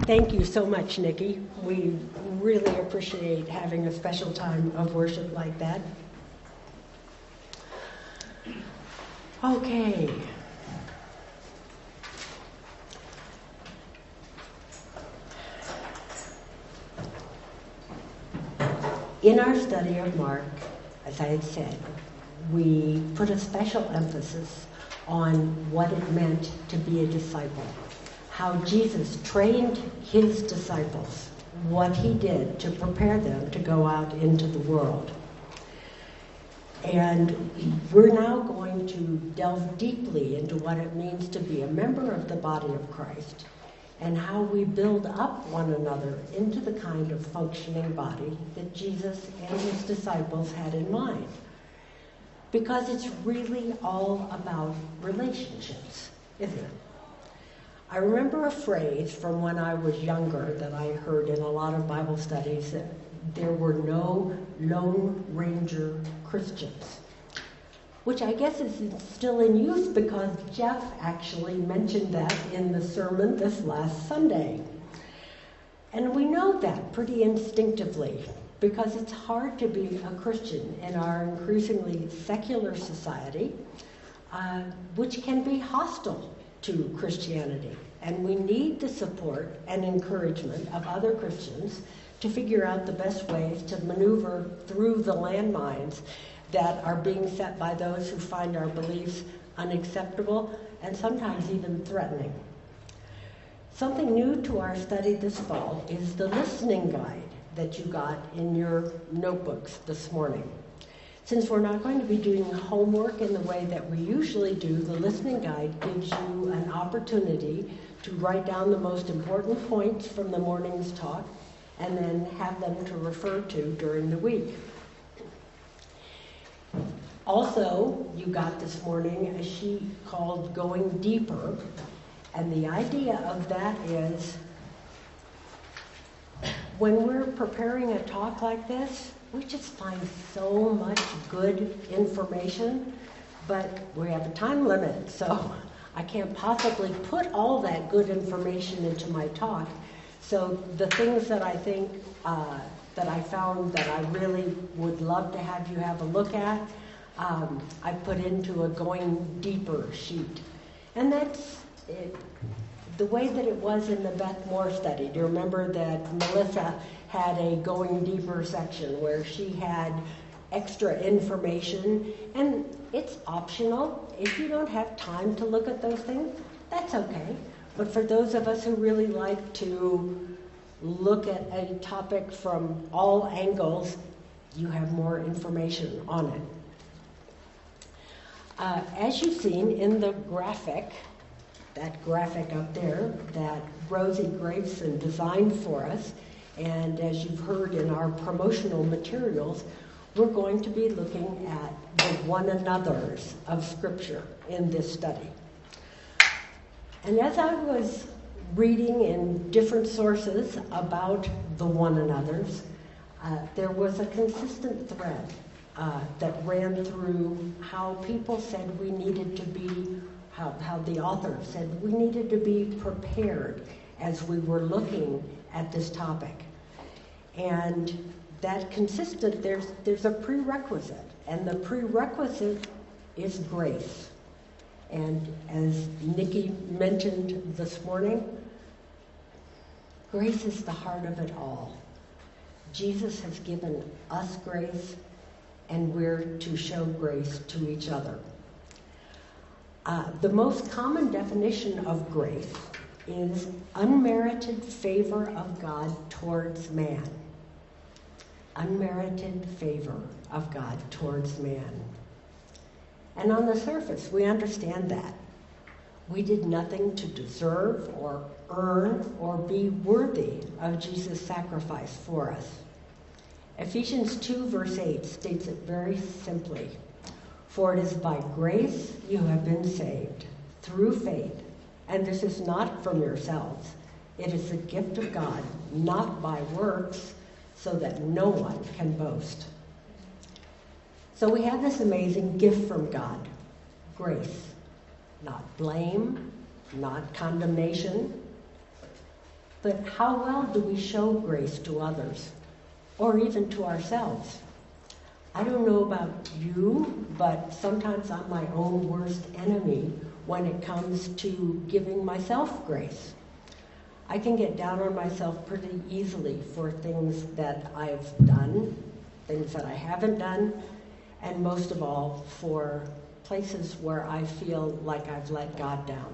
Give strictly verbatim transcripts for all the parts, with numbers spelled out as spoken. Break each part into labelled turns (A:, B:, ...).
A: Thank you so much, Nikki. We really appreciate having a special time of worship like that. Okay. In our study of Mark, as I had said, we put a special emphasis on what it meant to be a disciple, how Jesus trained his disciples, what he did to prepare them to go out into the world. And we're now going to delve deeply into what it means to be a member of the body of Christ and how we build up one another into the kind of functioning body that Jesus and his disciples had in mind. Because it's really all about relationships, isn't it? I remember a phrase from when I was younger that I heard in a lot of Bible studies, that there were no Lone Ranger Christians, which I guess is still in use because Jeff actually mentioned that in the sermon this last Sunday. And we know that pretty instinctively because it's hard to be a Christian in our increasingly secular society, uh, which can be hostile to Christianity. And we need the support and encouragement of other Christians to figure out the best ways to maneuver through the landmines that are being set by those who find our beliefs unacceptable and sometimes even threatening. Something new to our study this fall is the listening guide that you got in your notebooks this morning. Since we're not going to be doing homework in the way that we usually do, the listening guide gives you an opportunity to write down the most important points from the morning's talk and then have them to refer to during the week. Also, you got this morning a sheet called Going Deeper, and the idea of that is when we're preparing a talk like this, we just find so much good information, but we have a time limit, so I can't possibly put all that good information into my talk. So the things that I think uh, that I found that I really would love to have you have a look at, um, I put into a Going Deeper sheet. And that's it, the way that it was in the Beth Moore study. Do you remember that Melissa had a Going Deeper section where she had extra information? And it's optional. If you don't have time to look at those things, that's okay. But for those of us who really like to look at a topic from all angles, you have more information on it. Uh, as you've seen in the graphic, that graphic up there that Rosie Graveson designed for us, and as you've heard in our promotional materials, we're going to be looking at the one another's of Scripture in this study. And as I was reading in different sources about the one another's, uh, there was a consistent thread uh, that ran through how people said we needed to be, how, how the author said we needed to be prepared as we were looking at this topic. And that consistent, there's, there's a prerequisite, and the prerequisite is grace. And as Nikki mentioned this morning, grace is the heart of it all. Jesus has given us grace, and we're to show grace to each other. Uh, the most common definition of grace is unmerited favor of God towards man. Unmerited favor of God towards man. And on the surface, we understand that. We did nothing to deserve or earn or be worthy of Jesus' sacrifice for us. Ephesians two verse eight states it very simply. For it is by grace you have been saved, through faith, and this is not from yourselves. It is the gift of God, not by works, so that no one can boast. So we have this amazing gift from God, grace. Not blame, not condemnation, But how well do we show grace to others, or even to ourselves? I don't know about you, but sometimes I'm my own worst enemy when it comes to giving myself grace. I can get down on myself pretty easily for things that I've done, things that I haven't done, and most of all, for places where I feel like I've let God down.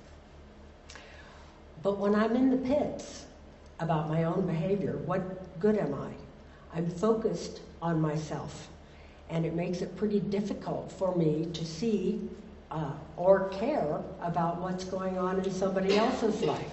A: But when I'm in the pits about my own behavior, what good am I? I'm focused on myself, and it makes it pretty difficult for me to see uh, or care about what's going on in somebody else's life.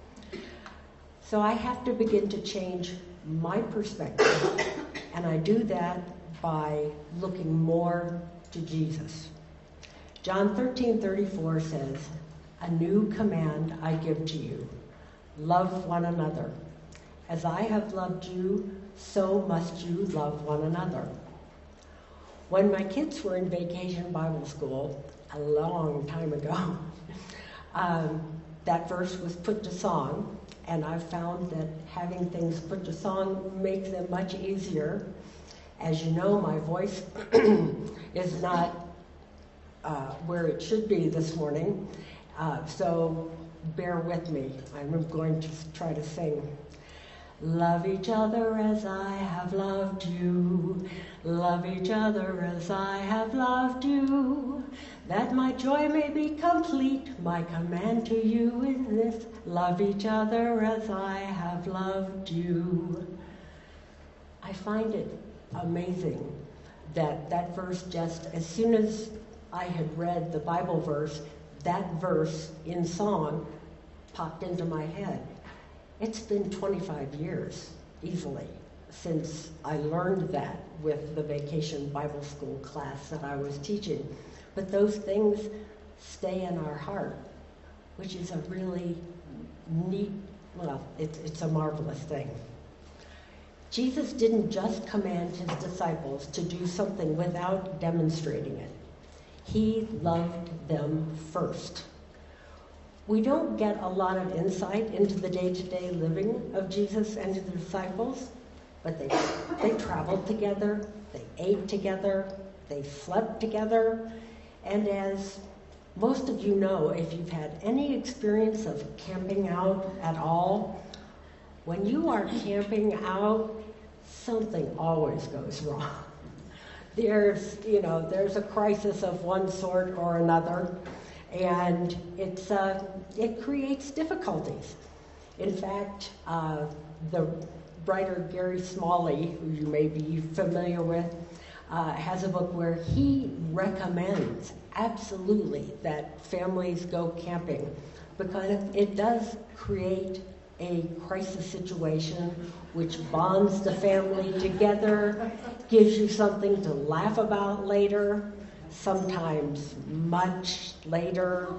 A: So I have to begin to change my perspective, and I do that by looking more to Jesus. John thirteen thirty-four says, "A new command I give to you, love one another. As I have loved you, so must you love one another." When my kids were in Vacation Bible School, a long time ago, um, that verse was put to song, and I've found that having things put to song makes them much easier. As you know, my voice is not uh, where it should be this morning, uh, so bear with me. I'm going to try to sing. Love each other as I have loved you. Love each other as I have loved you. That my joy may be complete. My command to you is this: love each other as I have loved you. I find it amazing that that verse, just as soon as I had read the Bible verse, that verse in song popped into my head. It's been twenty-five years, easily, since I learned that with the Vacation Bible School class that I was teaching. But those things stay in our heart, which is a really neat, well, it's, it's a marvelous thing. Jesus didn't just command his disciples to do something without demonstrating it. He loved them first. We don't get a lot of insight into the day-to-day living of Jesus and his disciples, but they, they traveled together, they ate together, they slept together, and as most of you know, if you've had any experience of camping out at all, when you are camping out, something always goes wrong. There's, you know, there's a crisis of one sort or another, and it's uh, it creates difficulties. In fact, uh, the writer Gary Smalley, who you may be familiar with, uh, has a book where he recommends absolutely that families go camping, because it does create a crisis situation which bonds the family together, gives you something to laugh about later, sometimes much later.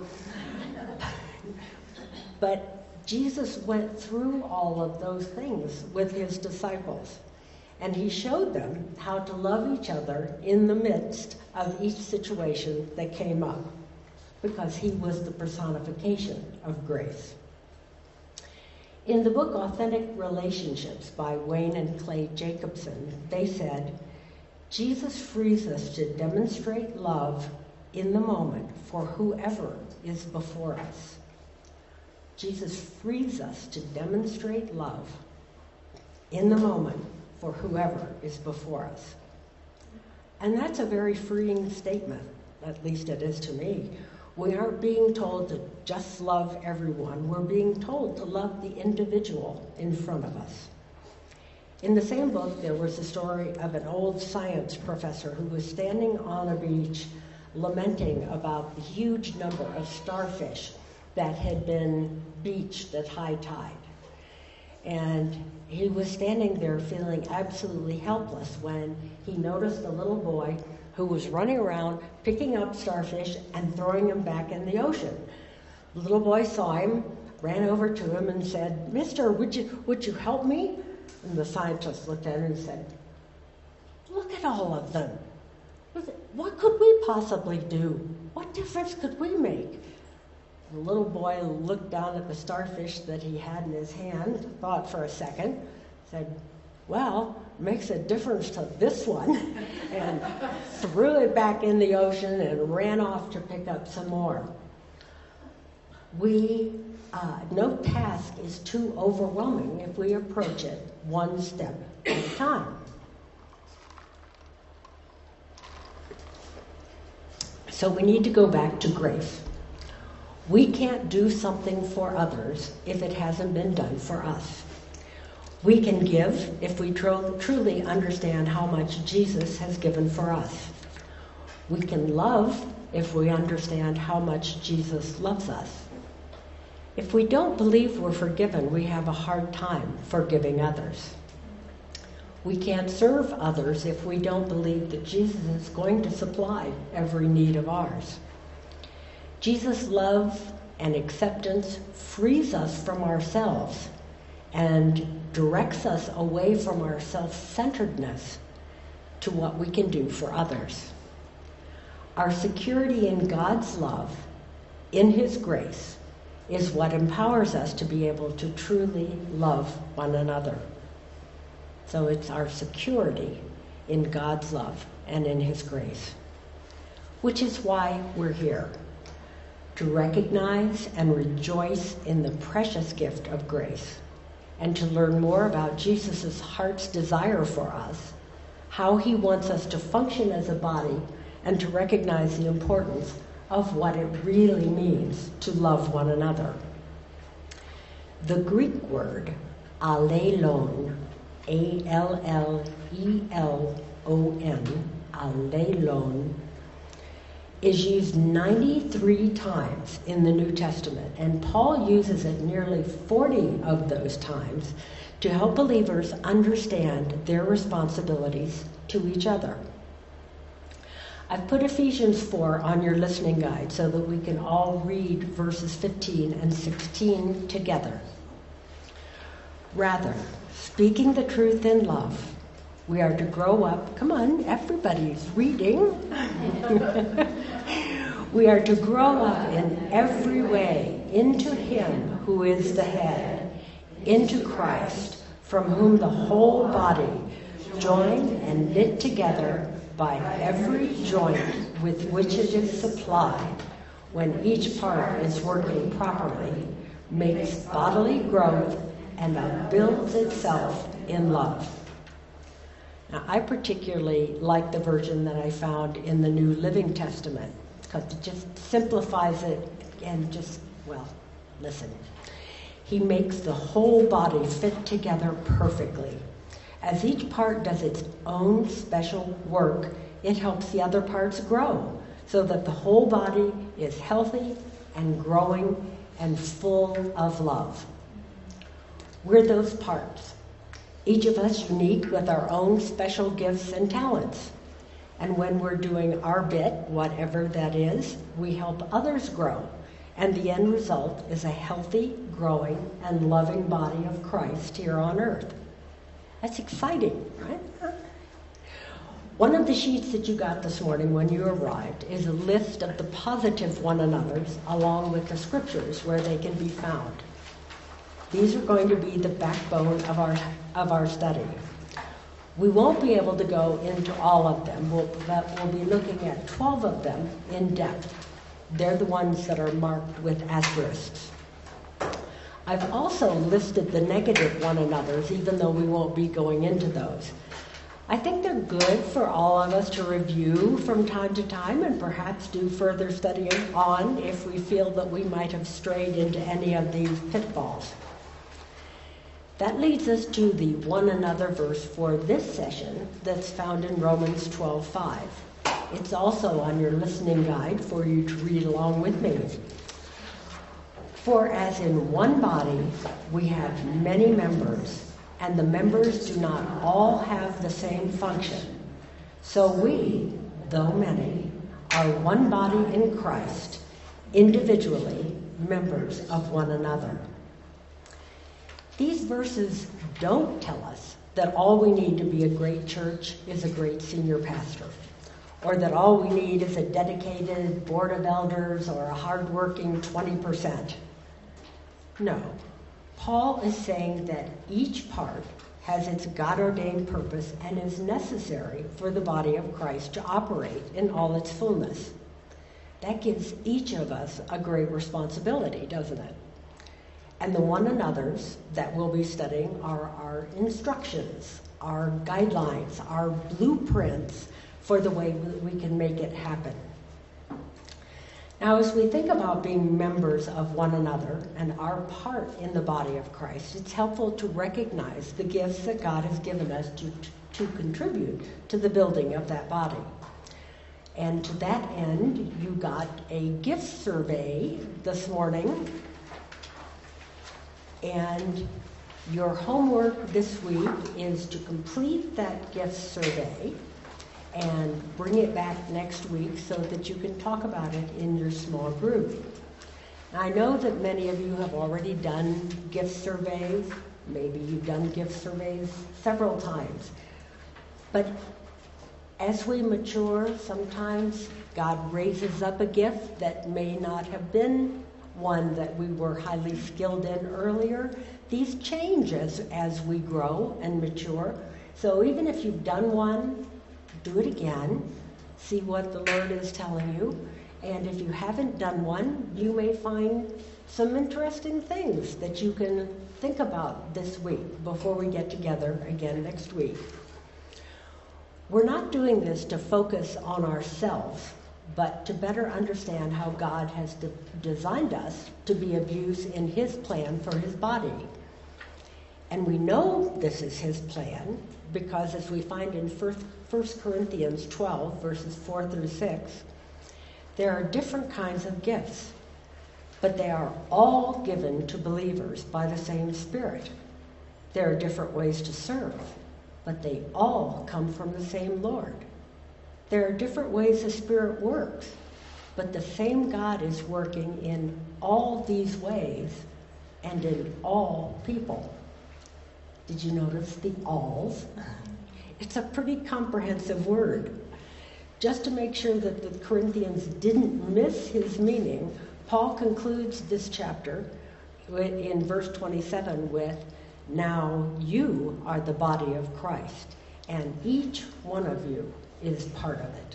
A: But Jesus went through all of those things with his disciples, and he showed them how to love each other in the midst of each situation that came up, because he was the personification of grace. In the book Authentic Relationships by Wayne and Clay Jacobson, they said, Jesus frees us to demonstrate love in the moment for whoever is before us. Jesus frees us to demonstrate love in the moment for whoever is before us. And that's a very freeing statement, at least it is to me. We aren't being told to just love everyone. We're being told to love the individual in front of us. In the same book, there was a story of an old science professor who was standing on a beach lamenting about the huge number of starfish that had been beached at high tide. And he was standing there feeling absolutely helpless when he noticed a little boy who was running around picking up starfish and throwing them back in the ocean. The little boy saw him, ran over to him and said, "Mister, would you, would you help me?" And the scientist looked at him and said, "Look at all of them. What could we possibly do? What difference could we make?" The little boy looked down at the starfish that he had in his hand, thought for a second, said, well, makes a difference to this one, and threw it back in the ocean and ran off to pick up some more. We, uh, no task is too overwhelming if we approach it one step at a time. So we need to go back to grace. We can't do something for others if it hasn't been done for us. We can give if we tro- truly understand how much Jesus has given for us. We can love if we understand how much Jesus loves us. If we don't believe we're forgiven, we have a hard time forgiving others. We can't serve others if we don't believe that Jesus is going to supply every need of ours. Jesus' love and acceptance frees us from ourselves and directs us away from our self-centeredness to what we can do for others. Our security in God's love, in His grace, is what empowers us to be able to truly love one another. So it's our security in God's love and in His grace, which is why we're here, to recognize and rejoice in the precious gift of grace, and to learn more about Jesus' heart's desire for us, how He wants us to function as a body, and to recognize the importance of what it really means to love one another. The Greek word allelon, A L L E L O N, allelon, is used ninety-three times in the New Testament, and Paul uses it nearly forty of those times to help believers understand their responsibilities to each other. I've put Ephesians four on your listening guide so that we can all read verses fifteen and sixteen together. Rather, speaking the truth in love, we are to grow up. Come on, everybody's reading. We are to grow up in every way into Him who is the head, into Christ, from whom the whole body, joined and knit together by every joint with which it is supplied, when each part is working properly, makes bodily growth and builds itself in love. Now, I particularly like the version that I found in the New Living Testament, because it just simplifies it and just, well, listen. He makes the whole body fit together perfectly. As each part does its own special work, it helps the other parts grow, so that the whole body is healthy and growing and full of love. We're those parts, each of us unique with our own special gifts and talents. And when we're doing our bit, whatever that is, we help others grow. And the end result is a healthy, growing, and loving body of Christ here on earth. That's exciting, right? One of the sheets that you got this morning when you arrived is a list of the positive one another's along with the scriptures where they can be found. These are going to be the backbone of our of our study. We won't be able to go into all of them, we'll, but we'll be looking at twelve of them in depth. They're the ones that are marked with asterisks. I've also listed the negative one another's, even though we won't be going into those. I think they're good for all of us to review from time to time and perhaps do further studying on if we feel that we might have strayed into any of these pitfalls. That leads us to the one another verse for this session that's found in Romans twelve five. It's also on your listening guide for you to read along with me. For as in one body we have many members, and the members do not all have the same function, so we, though many, are one body in Christ, individually members of one another. These verses don't tell us that all we need to be a great church is a great senior pastor, or that all we need is a dedicated board of elders or a hardworking twenty percent. No. Paul is saying that each part has its God-ordained purpose and is necessary for the body of Christ to operate in all its fullness. That gives each of us a great responsibility, doesn't it? And the one another's that we'll be studying are our instructions, our guidelines, our blueprints for the way we can make it happen. Now, as we think about being members of one another and our part in the body of Christ, it's helpful to recognize the gifts that God has given us to, to contribute to the building of that body. And to that end, you got a gift survey this morning. And your homework this week is to complete that gift survey and bring it back next week so that you can talk about it in your small group. Now, I know that many of you have already done gift surveys. Maybe you've done gift surveys several times. But as we mature, sometimes God raises up a gift that may not have been one that we were highly skilled in earlier. These change as, as we grow and mature. So even if you've done one, do it again. See what the Lord is telling you. And if you haven't done one, you may find some interesting things that you can think about this week before we get together again next week. We're not doing this to focus on ourselves, but to better understand how God has de- designed us to be of use in His plan for His body. And we know this is His plan because, as we find in First Corinthians twelve, verses four through six, there are different kinds of gifts, but they are all given to believers by the same Spirit. There are different ways to serve, but they all come from the same Lord. There are different ways the Spirit works, but the same God is working in all these ways and in all people. Did you notice the alls? It's a pretty comprehensive word. Just to make sure that the Corinthians didn't miss his meaning, Paul concludes this chapter in verse twenty-seven with, "Now you are the body of Christ, and each one of you is part of it."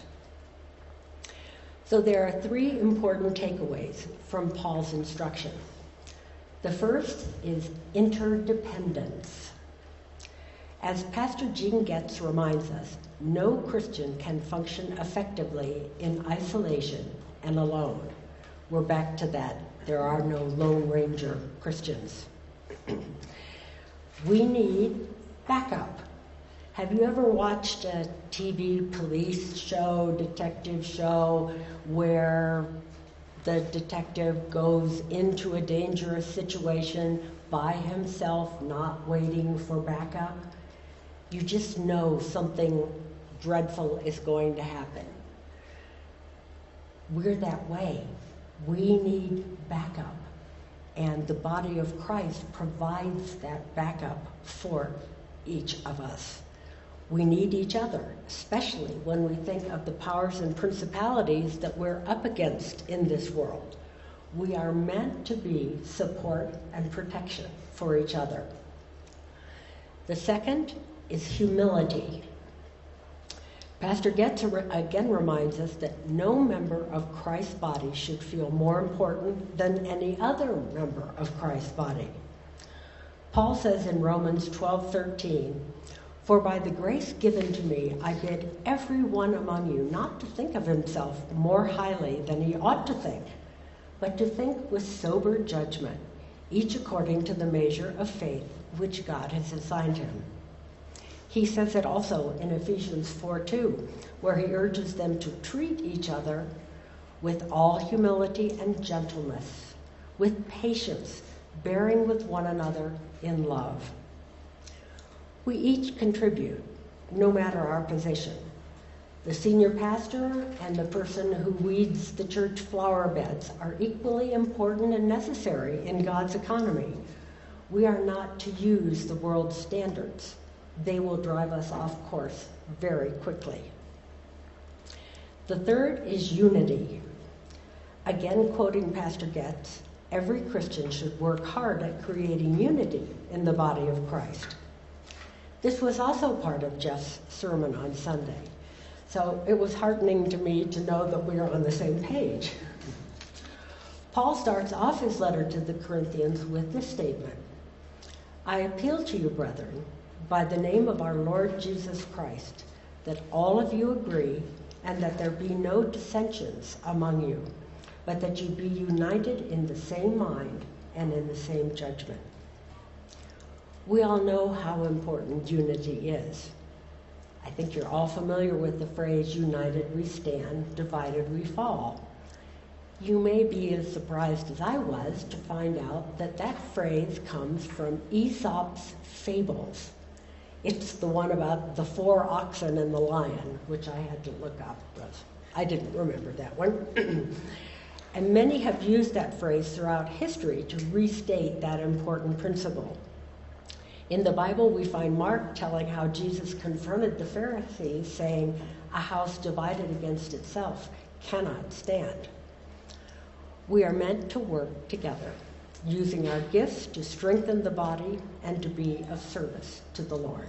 A: So there are three important takeaways from Paul's instruction. The first is interdependence. As Pastor Gene Getz reminds us, no Christian can function effectively in isolation and alone. We're back to that. There are no Lone Ranger Christians. We need backup. Have you ever watched a T V police show, detective show, where the detective goes into a dangerous situation by himself, not waiting for backup? You just know something dreadful is going to happen. We're that way. We need backup. And the body of Christ provides that backup for each of us. We need each other, especially when we think of the powers and principalities that we're up against in this world. We are meant to be support and protection for each other. The second is humility. Pastor Getz again reminds us that no member of Christ's body should feel more important than any other member of Christ's body. Paul says in Romans twelve thirteen, "For by the grace given to me, I bid every one among you not to think of himself more highly than he ought to think, but to think with sober judgment, each according to the measure of faith which God has assigned him." He says it also in Ephesians four two, where he urges them to treat each other with all humility and gentleness, with patience, bearing with one another in love. We each contribute, no matter our position. The senior pastor and the person who weeds the church flower beds are equally important and necessary in God's economy. We are not to use the world's standards. They will drive us off course very quickly. The third is unity. Again, quoting Pastor Getz, every Christian should work hard at creating unity in the body of Christ. This was also part of Jeff's sermon on Sunday, so it was heartening to me to know that we are on the same page. Paul starts off his letter to the Corinthians with this statement: I appeal to you, brethren, by the name of our Lord Jesus Christ, that all of you agree, and that there be no dissensions among you, but that you be united in the same mind and in the same judgment. We all know how important unity is. I think you're all familiar with the phrase, united we stand, divided we fall. You may be as surprised as I was to find out that that phrase comes from Aesop's Fables. It's the one about the four oxen and the lion, which I had to look up, but I didn't remember that one. And many have used that phrase throughout history to restate that important principle. In the Bible, we find Mark telling how Jesus confronted the Pharisees, saying, a house divided against itself cannot stand. We are meant to work together, using our gifts to strengthen the body and to be of service to the Lord.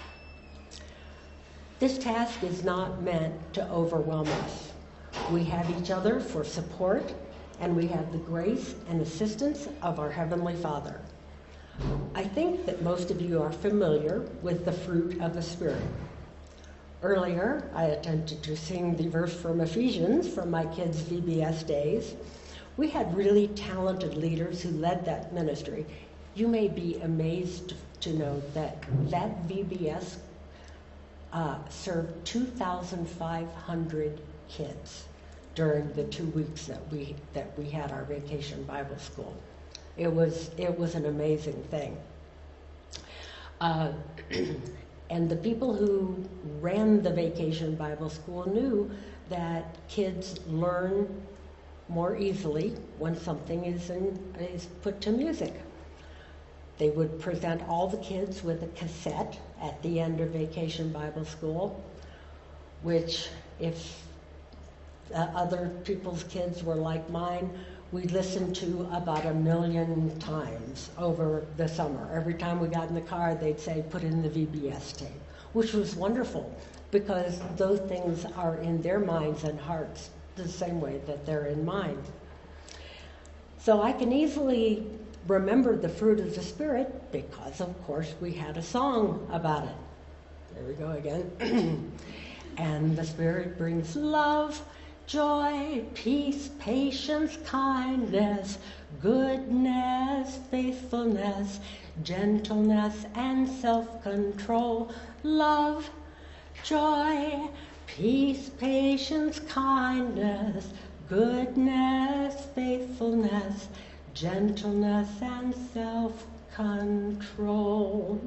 A: This task is not meant to overwhelm us. We have each other for support, and we have the grace and assistance of our Heavenly Father. I think that most of you are familiar with the fruit of the Spirit. Earlier, I attempted to sing the verse from Ephesians from my kids' V B S days. We had really talented leaders who led that ministry. You may be amazed to know that that V B S uh, served two thousand five hundred kids during the two weeks that we that we had our Vacation Bible School. It was it was an amazing thing. Uh, and the people who ran the Vacation Bible School knew that kids learn more easily when something is in, is put to music. They would present all the kids with a cassette at the end of Vacation Bible School, which if uh, other people's kids were like mine, we listened to about a million times over the summer. Every time we got in the car, they'd say, put in the V B S tape, which was wonderful because those things are in their minds and hearts the same way that they're in mine. So I can easily remember the fruit of the Spirit because, of course, we had a song about it. There we go again. And the Spirit brings love, joy, peace, patience, kindness, goodness, faithfulness, gentleness, and self-control. Love, joy, peace, patience, kindness, goodness, faithfulness, gentleness, and self-control.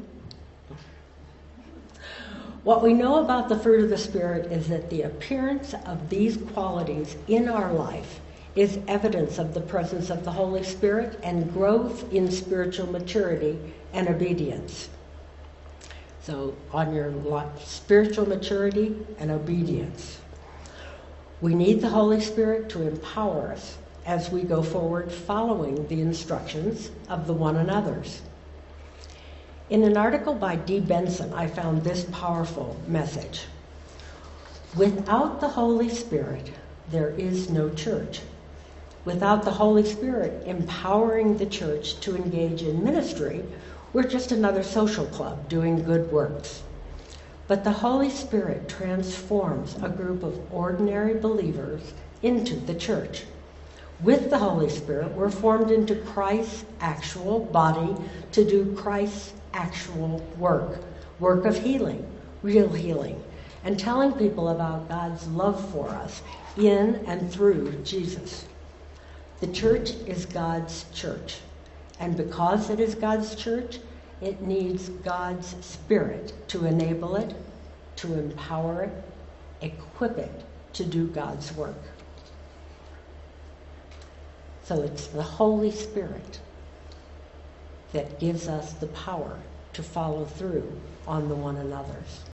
A: What we know about the fruit of the Spirit is that the appearance of these qualities in our life is evidence of the presence of the Holy Spirit and growth in spiritual maturity and obedience. So on your life, spiritual maturity and obedience. We need the Holy Spirit to empower us as we go forward following the instructions of the one another's. In an article by Dee Benson, I found this powerful message. Without the Holy Spirit, there is no church. Without the Holy Spirit empowering the church to engage in ministry, we're just another social club doing good works. But the Holy Spirit transforms a group of ordinary believers into the church. With the Holy Spirit, we're formed into Christ's actual body to do Christ's actual work, work of healing, real healing, and telling people about God's love for us in and through Jesus. The church is God's church, and because it is God's church, it needs God's Spirit to enable it, to empower it, equip it to do God's work. So it's the Holy Spirit that gives us the power to follow through on the one another's.